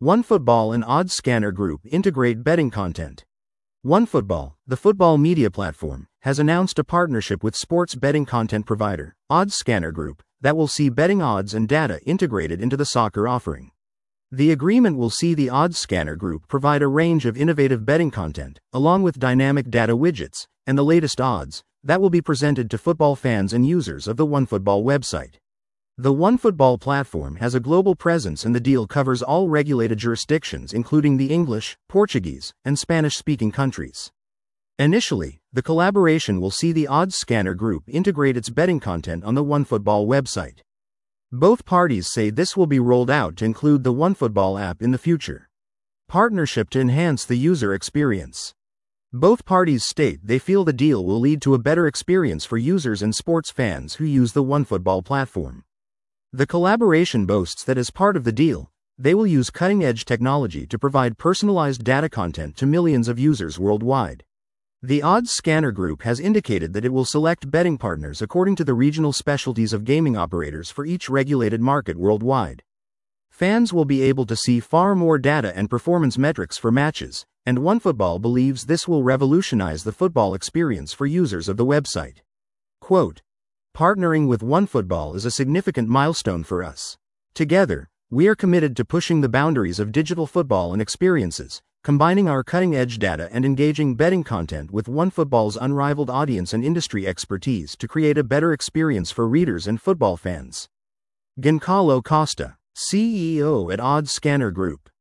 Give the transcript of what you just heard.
OneFootball and Odds Scanner Group integrate betting content. OneFootball, the football media platform, has announced a partnership with sports betting content provider, Odds Scanner Group, that will see betting odds and data integrated into the soccer offering. The agreement will see the Odds Scanner Group provide a range of innovative betting content, along with dynamic data widgets, and the latest odds, that will be presented to football fans and users of the OneFootball website. The OneFootball platform has a global presence and the deal covers all regulated jurisdictions including the English, Portuguese, and Spanish-speaking countries. Initially, the collaboration will see the Odds Scanner Group integrate its betting content on the OneFootball website. Both parties say this will be rolled out to include the OneFootball app in the future. Partnership to enhance the user experience. Both parties state they feel the deal will lead to a better experience for users and sports fans who use the OneFootball platform. The collaboration boasts that as part of the deal, they will use cutting-edge technology to provide personalized data content to millions of users worldwide. The Odds Scanner Group has indicated that it will select betting partners according to the regional specialties of gaming operators for each regulated market worldwide. Fans will be able to see far more data and performance metrics for matches, and OneFootball believes this will revolutionize the football experience for users of the website. Quote, "Partnering with OneFootball is a significant milestone for us. Together, we are committed to pushing the boundaries of digital football and experiences, combining our cutting-edge data and engaging betting content with OneFootball's unrivaled audience and industry expertise to create a better experience for readers and football fans." Giancarlo Costa, CEO at Odds Scanner Group.